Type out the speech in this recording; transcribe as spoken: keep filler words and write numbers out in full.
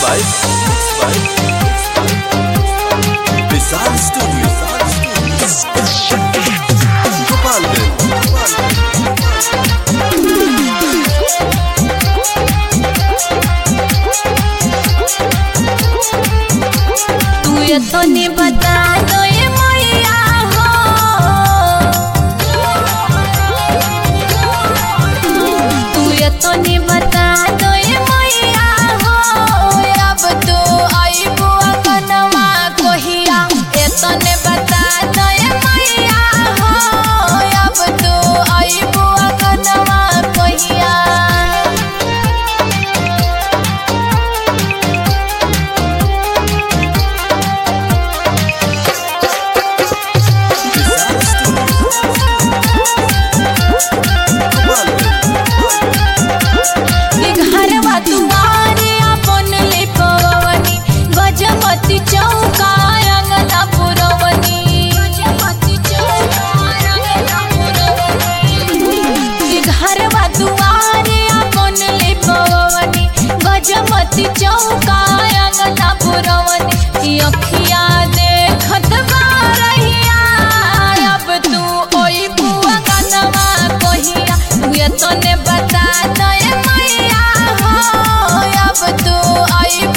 by mixed by Vishal Studio तू ये तो नहीं बता दो ये मैया हो, तू ये तो नहीं बता दो ये मैया हो, अब तू आई बुआ कनवा कोहिया, ये तो नहीं बता दो ये मैया हो, अब तू आई बुआ कनवा कोहिया। घरवा दुआरे अपन ले पवनी, गजमती चौका अंगना पुरवनी, गजमती चौका अंगना पुरवनी। घरवा दुआरे अपन ले पवनी, गजमती चौका अंगना पुरवनी। अखिया देखत बारहिया, अब तू ओई बुआ कनवा कोहिया, ये तो ने बता दे मैया हो, अब तू आई